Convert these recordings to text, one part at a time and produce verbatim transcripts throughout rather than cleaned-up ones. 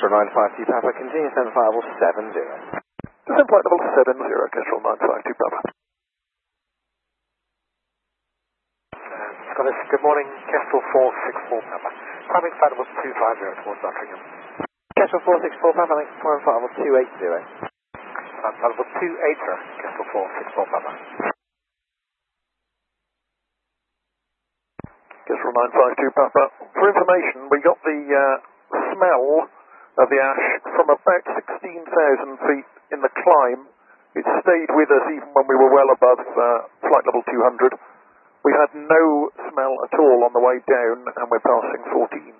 Kestrel nine five two Papa, continue descent flight level seven zero. Descent flight level seven zero, Kestrel nine five two Papa. Scottish, good morning, Kestrel four six four Papa. Climbing flight level two five zero towards Nottingham. Kestrel four six four Papa, next climb flight level two eight zero. Climb flight level two eight zero, Kestrel four six four Papa. Kestrel nine five two Papa. For information, we got the uh, smell of the ash from about sixteen thousand feet in the climb. It stayed with us even when we were well above uh, flight level two hundred. We had no smell at all on the way down, and we're passing fourteen.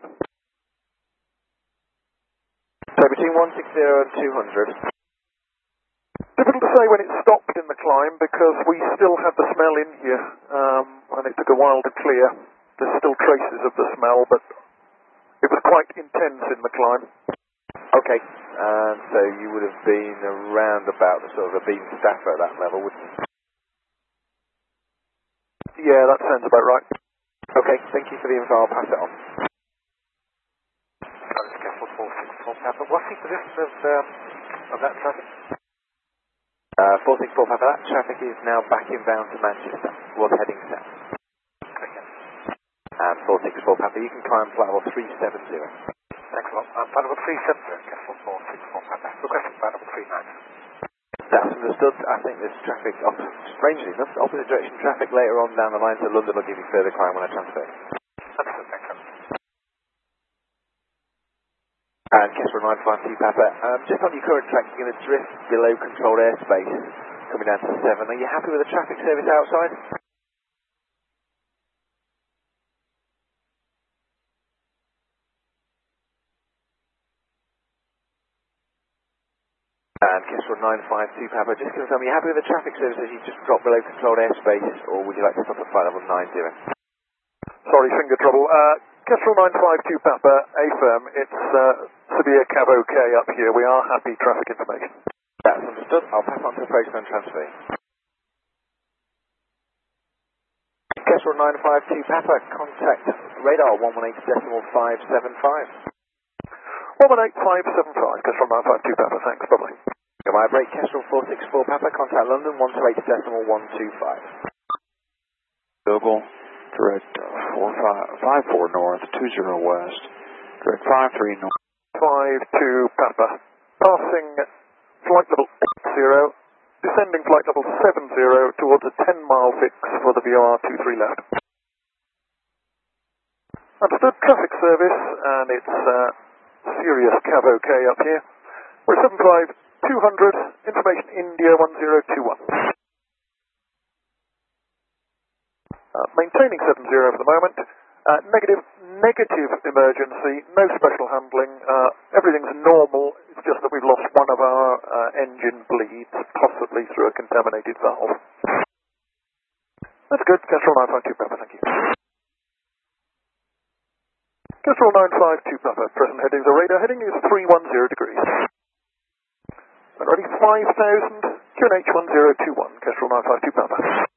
So between one sixty and two hundred. Difficult to say when it stopped in the climb because we still had the smell in here, um, and it took a while to clear. There's still traces of the smell, but it was quite intense in the climb. Okay, and so you would have been around about the sort of a beam staffer at that level, wouldn't you? Yeah, that sounds about right. Okay, thank you for the info, I'll pass it on. Scottish, Kestrel four six four Papa. What's the position of, um, of that traffic? Uh, four six four Papa, that traffic is now back inbound to Manchester, was heading south. Okay. And four six four Papa, you can climb flight level three seven zero. Thanks a lot. Uh, flight level three seven zero, Kestrel four six four Papa. Requesting flight level three nine. That's understood. I think there's traffic, op strangely enough, opposite direction traffic later on down the line, so London will give you further climb when I transfer. Understood, thanks a lot. And Kestrel nine five two Papa, um, just on your current track, you're going to drift below controlled airspace, coming down to seven. Are you happy with the traffic service outside? And Kestrel nine five two Papa, just confirm, are you happy with the traffic service as you just dropped below controlled airspace, or would you like to stop at flight level nine zero? Sorry, finger trouble. Uh, Kestrel nine five two Papa, A-firm, it's uh, severe cav OK up here. We are happy traffic information. That's understood. I'll pass on to approach and transfer. Kestrel nine five two Papa, contact radar one one eight decimal five seven five. one one eight five seven five, Kestrel nine five two Papa, thanks, bye-bye. Goodbye, break Kestrel four six four Papa, contact London one two eight decimal one two five. Google, direct uh, four five, five four north, two zero west, direct five three north. five two Papa, passing flight level eight zero, descending flight level seven zero towards a ten mile fix for the V O R two three left. Understood, traffic service, and it's uh, serious cav OK up here. We're seven five two hundred, information India one zero two one. Uh, maintaining seven zero for the moment. Uh, negative, negative emergency, no special handling. Uh, everything's normal. It's just that we've lost one of our uh, engine bleeds, possibly through a contaminated valve. That's good. Kestrel nine five two Papa, thank you. Kestrel nine five two Papa, present heading, the radar heading is three one zero degrees. And ready five thousand, Q N H one zero two one, Kestrel nine five two Papa.